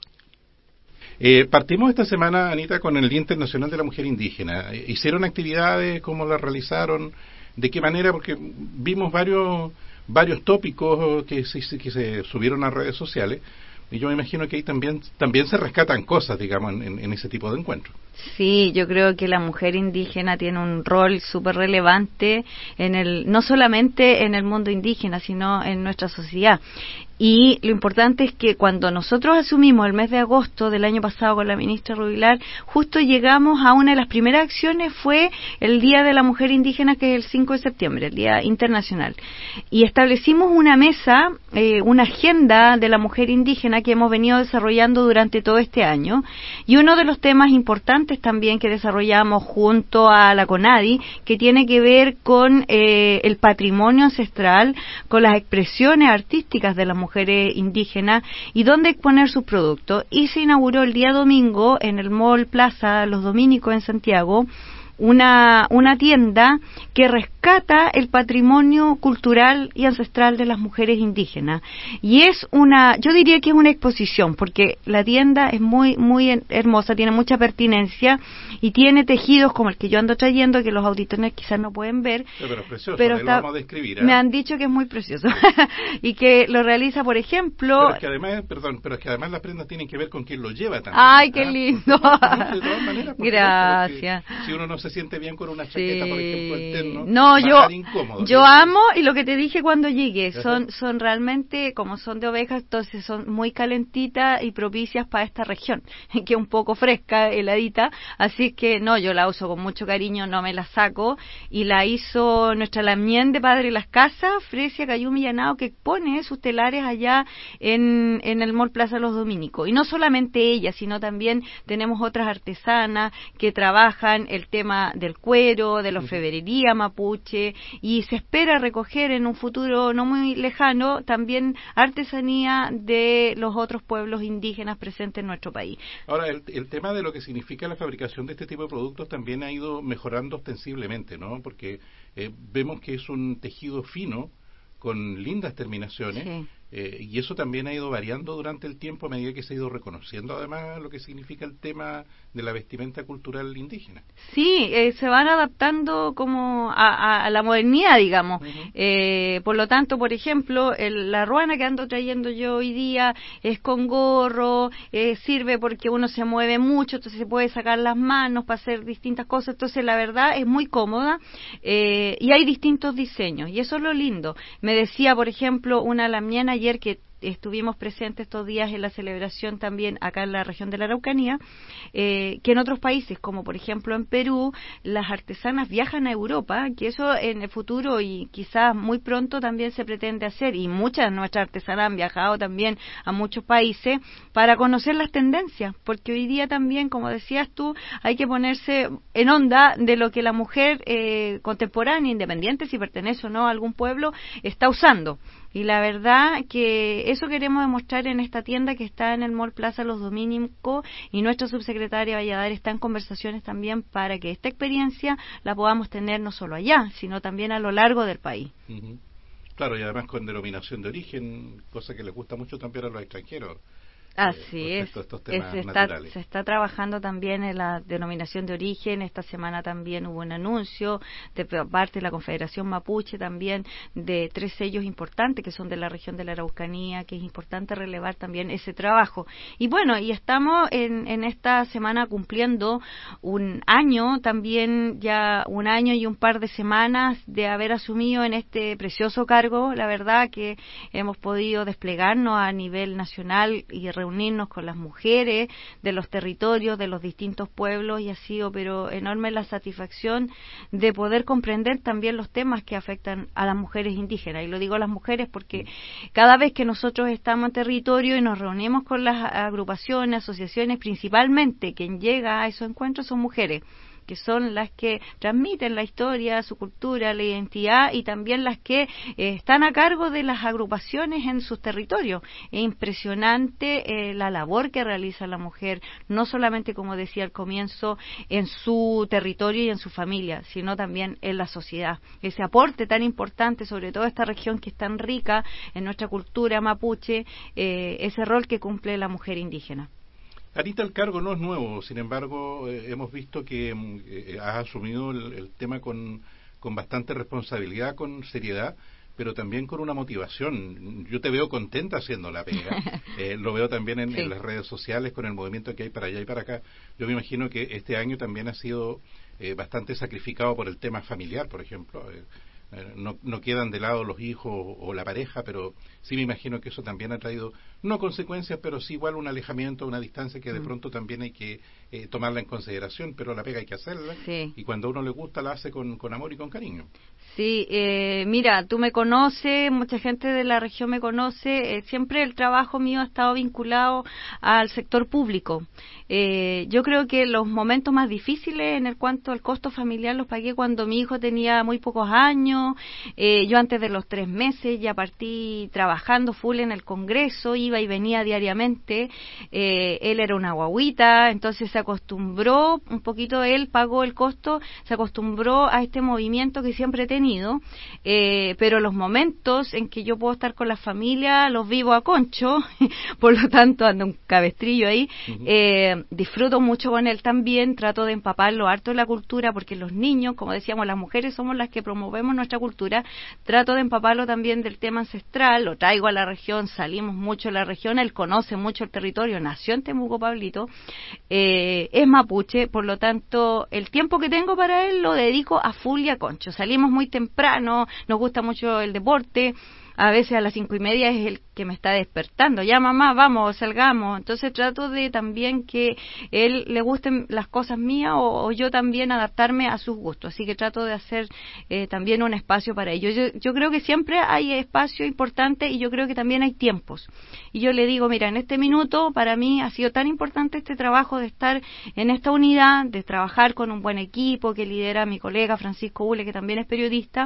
Speaker 1: Eh, partimos esta semana, Anita, con el Día Internacional de la Mujer Indígena. ¿Hicieron actividades? ¿Cómo las realizaron? ¿De qué manera? Porque vimos varios varios tópicos que se, que se subieron a redes sociales. Y yo me imagino que ahí también también se rescatan cosas, digamos, en, en ese tipo de encuentros.
Speaker 6: Sí, yo creo que la mujer indígena tiene un rol súper relevante en el, no solamente en el mundo indígena, sino en nuestra sociedad. Y lo importante es que cuando nosotros asumimos el mes de agosto del año pasado con la ministra Rubilar, justo llegamos a una de las primeras acciones, fue el Día de la Mujer Indígena, que es el cinco de septiembre, el Día Internacional. Y establecimos una mesa, eh, una agenda de la mujer indígena que hemos venido desarrollando durante todo este año. Y uno de los temas importantes importantes también que desarrollamos junto a la CONADI, que tiene que ver con eh, el patrimonio ancestral, con las expresiones artísticas de las mujeres indígenas y dónde exponer sus productos. Y se inauguró el día domingo en el Mall Plaza Los Dominicos en Santiago una una tienda que rescata el patrimonio cultural y ancestral de las mujeres indígenas. Y es una, yo diría que es una exposición, porque la tienda es muy muy hermosa, tiene mucha pertinencia y tiene tejidos como el que yo ando trayendo, que los auditores quizás no pueden ver.
Speaker 1: Sí, pero es precioso,
Speaker 6: pero
Speaker 1: está, lo vamos a describir, ¿eh?
Speaker 6: Me han dicho que es muy precioso. Y que lo realiza, por ejemplo...
Speaker 1: Pero es que además, perdón, pero es que además las prendas tienen que ver con quién lo lleva también.
Speaker 6: ¡Ay, qué
Speaker 1: ¿ah?
Speaker 6: lindo!
Speaker 1: No, no, de todas maneras,
Speaker 6: gracias.
Speaker 1: Si uno no se siente bien con una chaqueta,
Speaker 6: sí.
Speaker 1: por ejemplo, el terno,
Speaker 6: no,
Speaker 1: va
Speaker 6: yo,
Speaker 1: a estar incómodo.
Speaker 6: Yo
Speaker 1: ¿sí?
Speaker 6: amo, y lo que te dije cuando llegué, son son realmente, como son de ovejas, entonces son muy calentitas y propicias para esta región, que es un poco fresca, heladita, así que no, yo la uso con mucho cariño, no me la saco, y la hizo nuestra Lamien de Padre Las Casas, Fresia Cayumi Llanao, que expone sus telares allá en, en el Mall Plaza Los Dominicos. Y no solamente ella, sino también tenemos otras artesanas que trabajan el tema del cuero, de la orfebrería mapuche, y se espera recoger en un futuro no muy lejano también artesanía de los otros pueblos indígenas presentes en nuestro país.
Speaker 1: Ahora, el, el tema de lo que significa la fabricación de este tipo de productos también ha ido mejorando ostensiblemente, ¿no? Porque eh, vemos que es un tejido fino, con lindas terminaciones, sí. eh, y eso también ha ido variando durante el tiempo a medida que se ha ido reconociendo además lo que significa el tema de la vestimenta cultural indígena.
Speaker 6: Sí, eh, se van adaptando como a, a, a la modernidad, digamos. Uh-huh. Eh, por lo tanto, por ejemplo, el, la ruana que ando trayendo yo hoy día es con gorro, eh, sirve porque uno se mueve mucho, entonces se puede sacar las manos para hacer distintas cosas, entonces la verdad es muy cómoda, eh, y hay distintos diseños, y eso es lo lindo. Me decía, por ejemplo, una Lamien ayer que estuvimos presentes estos días en la celebración también acá en la región de la Araucanía, eh, que en otros países, como por ejemplo en Perú, las artesanas viajan a Europa, que eso en el futuro y quizás muy pronto también se pretende hacer, y muchas de nuestras artesanas han viajado también a muchos países para conocer las tendencias, porque hoy día también, como decías tú, hay que ponerse en onda de lo que la mujer eh, contemporánea, independiente si pertenece o no a algún pueblo, está usando. Y la verdad que eso queremos demostrar en esta tienda que está en el Mall Plaza Los Dominicos, y nuestra subsecretaria Valladares está en conversaciones también para que esta experiencia la podamos tener no solo allá, sino también a lo largo del país.
Speaker 1: Uh-huh. Claro, y además con denominación de origen, cosa que les gusta mucho también a los extranjeros.
Speaker 6: Así
Speaker 1: eh,
Speaker 6: es,
Speaker 1: estos, estos temas
Speaker 6: es está,
Speaker 1: naturales.
Speaker 6: Se está trabajando también en la denominación de origen. Esta semana también hubo un anuncio de parte de la Confederación Mapuche también de tres sellos importantes que son de la región de la Araucanía, que es importante relevar también ese trabajo. Y bueno, y estamos en, en esta semana cumpliendo un año también, ya un año y un par de semanas de haber asumido en este precioso cargo. La verdad que hemos podido desplegarnos a nivel nacional y reunirnos con las mujeres de los territorios, de los distintos pueblos, y ha sido pero enorme la satisfacción de poder comprender también los temas que afectan a las mujeres indígenas. Y lo digo a las mujeres porque cada vez que nosotros estamos en territorio y nos reunimos con las agrupaciones, asociaciones, principalmente quien llega a esos encuentros son mujeres, que son las que transmiten la historia, su cultura, la identidad, y también las que eh, están a cargo de las agrupaciones en sus territorios. Es impresionante eh, la labor que realiza la mujer, no solamente, como decía al comienzo, en su territorio y en su familia, sino también en la sociedad. Ese aporte tan importante, sobre todo esta región que es tan rica en nuestra cultura mapuche, eh, ese rol que cumple la mujer indígena.
Speaker 1: Anita, el cargo no es nuevo, sin embargo, eh, hemos visto que eh, has asumido el, el tema con, con bastante responsabilidad, con seriedad, pero también con una motivación. Yo te veo contenta haciendo la pega, eh, lo veo también en, sí. en las redes sociales, con el movimiento que hay para allá y para acá. Yo me imagino que este año también ha sido eh, bastante sacrificado por el tema familiar, por ejemplo. Eh, No, no quedan de lado los hijos o la pareja, pero sí me imagino que eso también ha traído, no consecuencias, pero sí igual un alejamiento, una distancia que de pronto también hay que eh, tomarla en consideración, pero la pega hay que hacerla, sí. Y cuando a uno le gusta la hace con, con amor y con cariño.
Speaker 6: Sí, eh, mira, tú me conoces, mucha gente de la región me conoce, eh, siempre el trabajo mío ha estado vinculado al sector público. Eh, yo creo que los momentos más difíciles en el cuanto al costo familiar los pagué cuando mi hijo tenía muy pocos años. Eh, yo antes de los tres meses ya partí trabajando full en el Congreso, iba y venía diariamente. Eh, él era una guagüita, entonces se acostumbró, un poquito él pagó el costo, se acostumbró a este movimiento que siempre he tenido, eh, pero los momentos en que yo puedo estar con la familia los vivo a concho, por lo tanto ando un cabestrillo ahí. Uh-huh. eh, disfruto mucho con él también, trato de empaparlo harto en la cultura, porque los niños, como decíamos, las mujeres somos las que promovemos nuestra cultura, trato de empaparlo también del tema ancestral, lo traigo a la región, salimos mucho de la región, él conoce mucho el territorio, nació en Temuco, Pablito, eh, es mapuche, por lo tanto el tiempo que tengo para él lo dedico a full y a concho. Salimos muy temprano, nos gusta mucho el deporte, a veces a las cinco y media es el que me está despertando, ya mamá, vamos, salgamos. Entonces trato de también que él le gusten las cosas mías o, o yo también adaptarme a sus gustos, así que trato de hacer eh, también un espacio para ello. Yo, yo creo que siempre hay espacio importante y yo creo que también hay tiempos. Y yo le digo, mira, en este minuto para mí ha sido tan importante este trabajo de estar en esta unidad, de trabajar con un buen equipo que lidera mi colega Francisco Ule, que también es periodista,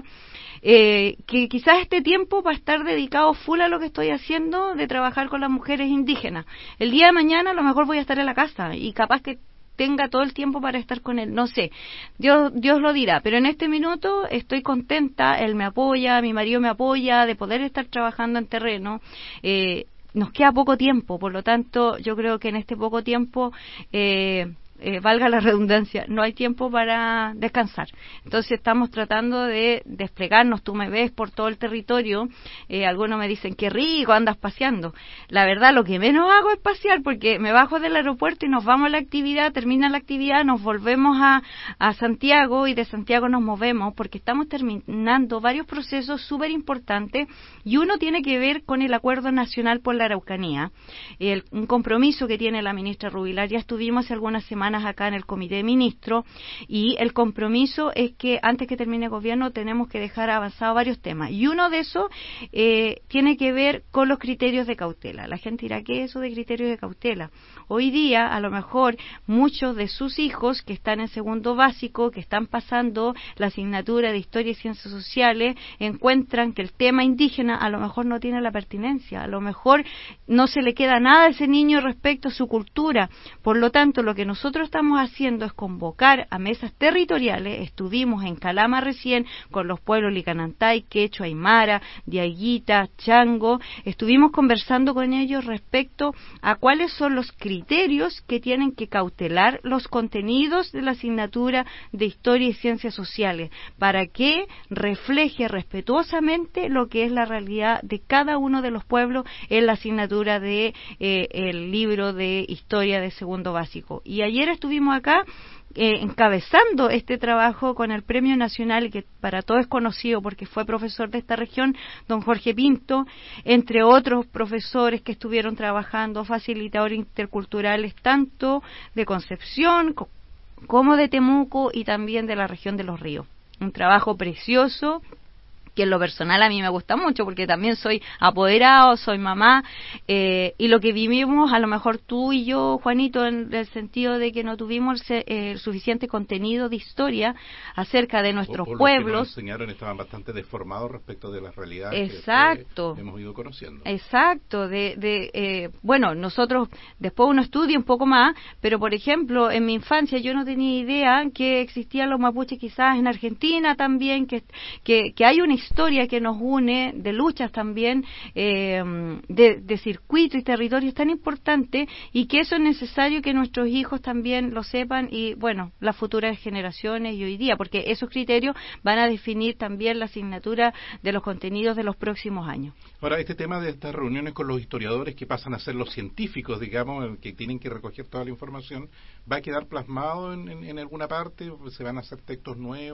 Speaker 6: eh, que quizás este tiempo va a estar dedicado full a lo que estoy haciendo de trabajar con las mujeres indígenas. El día de mañana a lo mejor voy a estar en la casa y capaz que tenga todo el tiempo para estar con él, no sé, Dios Dios lo dirá, pero en este minuto estoy contenta, él me apoya, mi marido me apoya, de poder estar trabajando en terreno. eh, nos queda poco tiempo, por lo tanto yo creo que en este poco tiempo eh, Eh, valga la redundancia, no hay tiempo para descansar. Entonces estamos tratando de desplegarnos. Tú me ves por todo el territorio, eh, algunos me dicen qué rico, andas paseando. La verdad, lo que menos hago es pasear, porque me bajo del aeropuerto y nos vamos a la actividad, termina la actividad, nos volvemos a, a Santiago y de Santiago nos movemos, porque estamos terminando varios procesos súper importantes y uno tiene que ver con el Acuerdo Nacional por la Araucanía, el, un compromiso que tiene la ministra Rubilar. Ya estuvimos hace algunas semanas acá en el Comité de Ministros y el compromiso es que antes que termine el gobierno tenemos que dejar avanzados varios temas y uno de esos eh, tiene que ver con los criterios de cautela. La gente dirá, ¿qué es eso de criterios de cautela? Hoy día a lo mejor muchos de sus hijos que están en segundo básico, que están pasando la asignatura de Historia y Ciencias Sociales, encuentran que el tema indígena a lo mejor no tiene la pertinencia, a lo mejor no se le queda nada a ese niño respecto a su cultura. Por lo tanto, lo que nosotros estamos haciendo es convocar a mesas territoriales. Estuvimos en Calama recién con los pueblos Licanantay, Quechua, Aymara, Diaguita, Chango. Estuvimos conversando con ellos respecto a cuáles son los criterios que tienen que cautelar los contenidos de la asignatura de Historia y Ciencias Sociales para que refleje respetuosamente lo que es la realidad de cada uno de los pueblos en la asignatura de eh, el libro de Historia de segundo básico. Y ayer estuvimos acá eh, encabezando este trabajo con el Premio Nacional, que para todos es conocido porque fue profesor de esta región, don Jorge Pinto, entre otros profesores que estuvieron trabajando, facilitadores interculturales, tanto de Concepción co- como de Temuco y también de la región de Los Ríos. Un trabajo precioso que en lo personal a mí me gusta mucho, porque también soy apoderado, soy mamá, eh, y lo que vivimos, a lo mejor tú y yo, Juanito, en el sentido de que no tuvimos eh, suficiente contenido de historia acerca de nuestros
Speaker 1: o, o
Speaker 6: pueblos.
Speaker 1: Los que nos enseñaron estaban bastante deformados respecto de las realidades
Speaker 6: Exacto.
Speaker 1: que hemos ido conociendo.
Speaker 6: Exacto, de, de eh, bueno, nosotros después uno estudia un poco más, pero por ejemplo, en mi infancia yo no tenía idea que existían los mapuches quizás en Argentina también, que, que, que hay una historia que nos une, de luchas también, eh, de, de circuito y territorios tan importantes, y que eso es necesario que nuestros hijos también lo sepan, y bueno, las futuras generaciones y hoy día, porque esos criterios van a definir también la asignatura de los contenidos de los próximos años.
Speaker 1: Ahora, este tema de estas reuniones con los historiadores que pasan a ser los científicos, digamos, que tienen que recoger toda la información, ¿va a quedar plasmado en, en, en alguna parte? ¿Se van a hacer textos nuevos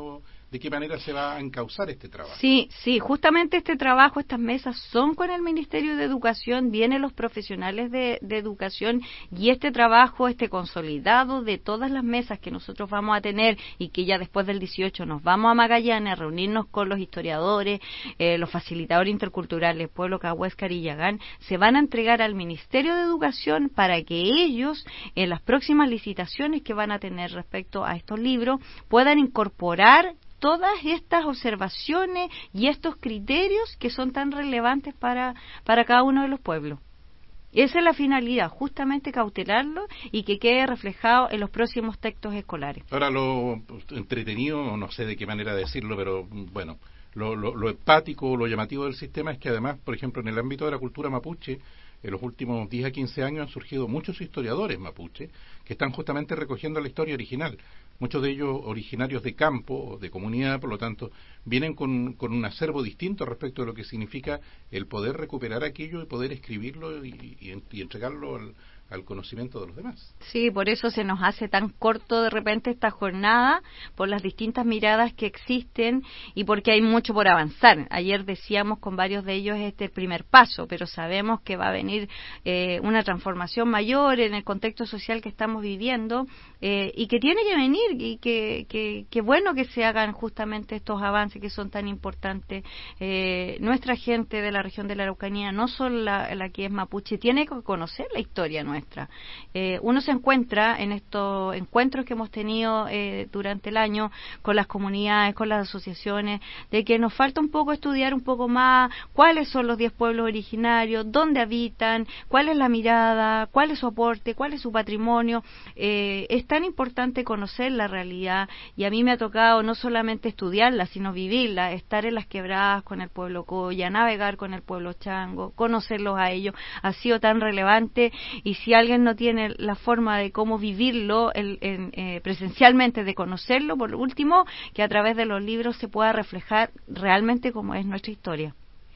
Speaker 1: ¿De qué manera se va a encauzar este trabajo?
Speaker 6: Sí, sí, justamente este trabajo, estas mesas son con el Ministerio de Educación, vienen los profesionales de, de educación y este trabajo, este consolidado de todas las mesas que nosotros vamos a tener y que ya después del dieciocho nos vamos a Magallanes a reunirnos con los historiadores, eh, los facilitadores interculturales, Pueblo Cahuéscar y Yagán, se van a entregar al Ministerio de Educación para que ellos, en las próximas licitaciones que van a tener respecto a estos libros, puedan incorporar todas estas observaciones y estos criterios que son tan relevantes para, para cada uno de los pueblos. Esa es la finalidad, justamente cautelarlo y que quede reflejado en los próximos textos escolares.
Speaker 1: Ahora, lo entretenido, no sé de qué manera decirlo, pero bueno, lo, lo, lo empático, lo llamativo del sistema es que además, por ejemplo, en el ámbito de la cultura mapuche, en los últimos diez a quince años han surgido muchos historiadores mapuche que están justamente recogiendo la historia original. Muchos de ellos originarios de campo, de comunidad, por lo tanto, vienen con, con un acervo distinto respecto de lo que significa el poder recuperar aquello y poder escribirlo y, y, y entregarlo al, al conocimiento de los demás.
Speaker 6: Sí, por eso se nos hace tan corto de repente esta jornada, por las distintas miradas que existen y porque hay mucho por avanzar. Ayer decíamos con varios de ellos este es el primer paso, pero sabemos que va a venir eh, una transformación mayor en el contexto social que estamos viviendo eh, y que tiene que venir y que, que, que bueno que se hagan justamente estos avances que son tan importantes. Eh, nuestra gente de la región de la Araucanía, no solo la, la que es mapuche, tiene que conocer la historia nuestra. Eh, uno se encuentra en estos encuentros que hemos tenido eh, durante el año con las comunidades, con las asociaciones, de que nos falta un poco estudiar un poco más cuáles son los diez pueblos originarios, dónde habitan, cuál es la mirada, cuál es su aporte, cuál es su patrimonio. Eh, es tan importante conocer la realidad y a mí me ha tocado no solamente estudiarla, sino vivirla, estar en las quebradas con el pueblo Coya, navegar con el pueblo Chango, conocerlos a ellos, ha sido tan relevante y si Si alguien no tiene la forma de cómo vivirlo el, en, eh, presencialmente, de conocerlo, por último, que a través de los libros se pueda reflejar realmente cómo es nuestra historia.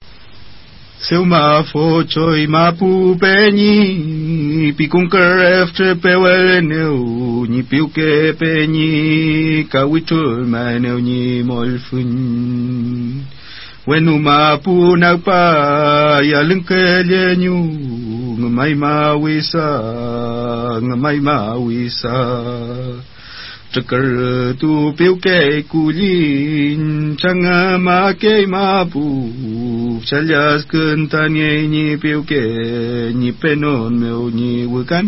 Speaker 7: Seuma focho y mapu peñi picunker eftre pewelneu ni piuke peñi kawitul maneu ni molfun Wenu mapu nagpa ya lengkelenyu ngamai mawisa ngamai mawisa Cekar tu piuke kulin Canga make mapu Calias kentanye ni piuke Ni penon meu ni wukan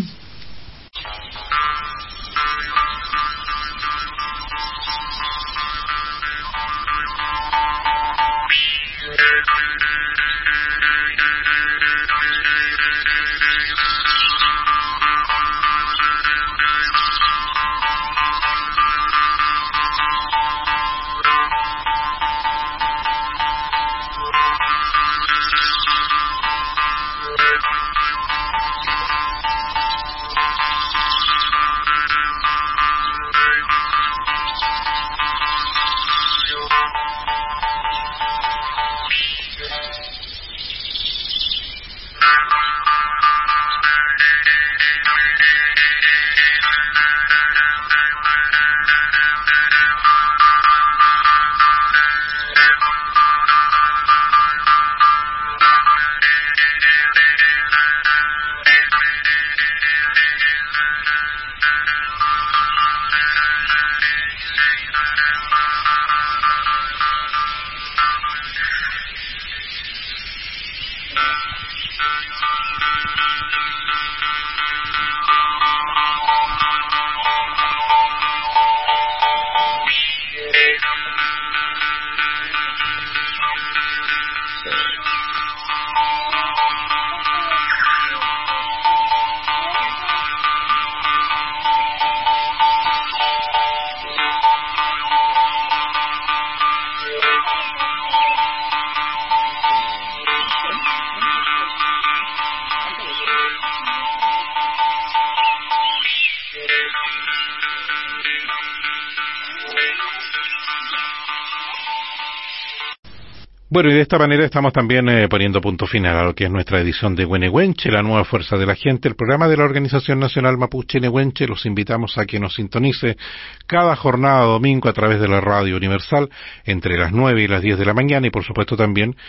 Speaker 1: Bueno, y de esta manera estamos también eh, poniendo punto final a lo que es nuestra edición de Huenehuenche, la nueva fuerza de la gente, el programa de la Organización Nacional Mapuche Nehuenche. Los invitamos a que nos sintonice cada jornada domingo a través de la Radio Universal entre las nueve y las diez de la mañana, y por supuesto también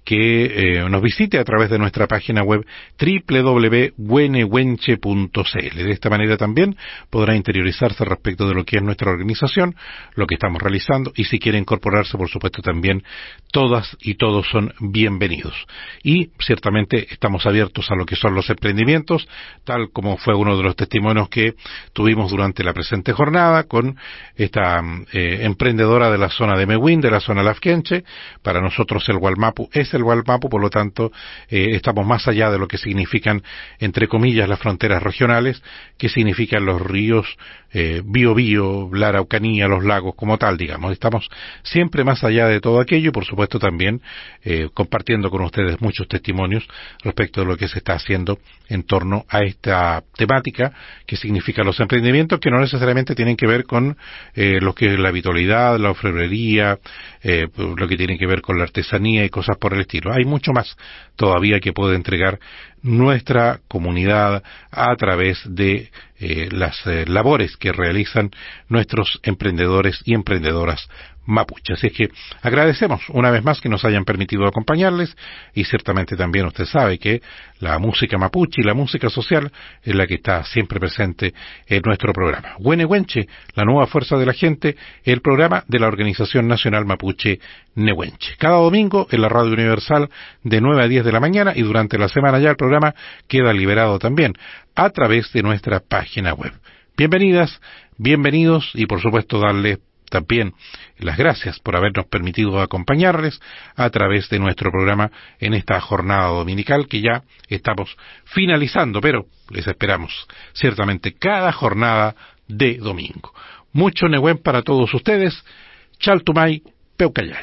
Speaker 1: que eh, nos visite a través de nuestra página web doble u doble u doble u punto huenehuenche punto c l. De esta manera también podrá interiorizarse respecto de lo que es nuestra organización, lo que estamos realizando, y si quiere incorporarse, por supuesto también todas y todos son bienvenidos. Y ciertamente estamos abiertos a lo que son los emprendimientos, tal como fue uno de los testimonios que tuvimos durante la presente jornada con esta eh, emprendedora de la zona de Mewin, de la zona Lafkenche. Para nosotros el Gualmapu es el Gualmapu, por lo tanto eh, estamos más allá de lo que significan, entre comillas, las fronteras regionales, que significan los ríos eh, Biobío, la Araucanía, los lagos como tal, digamos. Estamos siempre más allá de todo aquello, y por supuesto también eh, compartiendo con ustedes muchos testimonios respecto de lo que se está haciendo en torno a esta temática que significa los emprendimientos, que no necesariamente tienen que ver con eh, lo que es la habitualidad, la orfebrería, eh, lo que tiene que ver con la artesanía y cosas por el estilo. Hay mucho más todavía que puede entregar nuestra comunidad a través de eh, las eh, labores que realizan nuestros emprendedores y emprendedoras mapuche. Así es que agradecemos una vez más que nos hayan permitido acompañarles, y ciertamente también usted sabe que la música mapuche y la música social es la que está siempre presente en nuestro programa. Huenehuenche, la nueva fuerza de la gente, el programa de la Organización Nacional Mapuche Nehuenche. Cada domingo en la Radio Universal de nueve a diez de la mañana, y durante la semana ya el programa queda liberado también a través de nuestra página web. Bienvenidas, bienvenidos, y por supuesto darle también las gracias por habernos permitido acompañarles a través de nuestro programa en esta jornada dominical que ya estamos finalizando, pero les esperamos ciertamente cada jornada de domingo. Mucho Nehuen para todos ustedes. Chaltumay, Peucayal.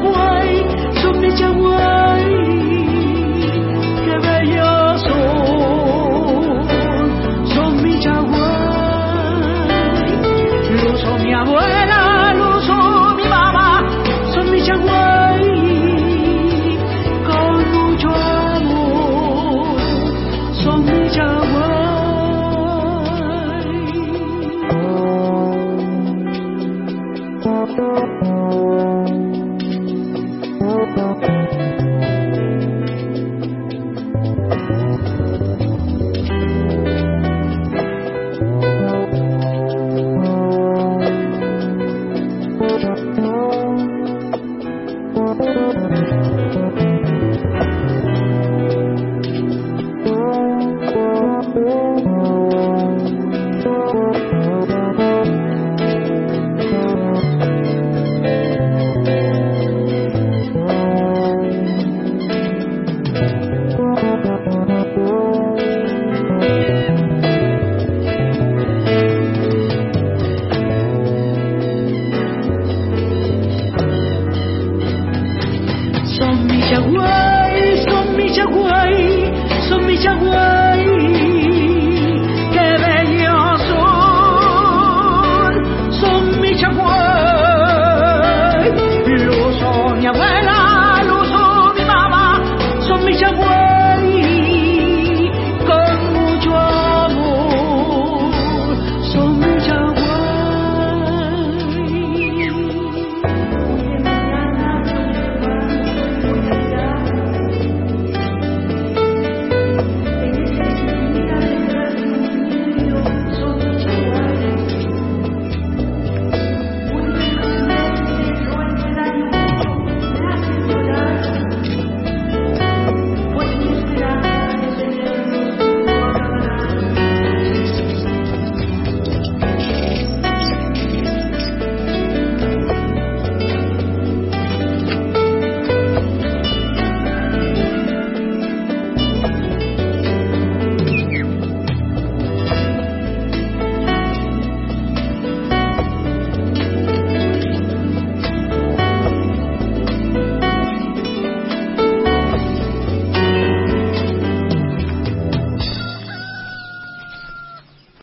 Speaker 8: Son mi Chaguay, qué bello son. abuela, Luz, mi mamá, son mi chagüey, con mucho amor, son mi chagüey.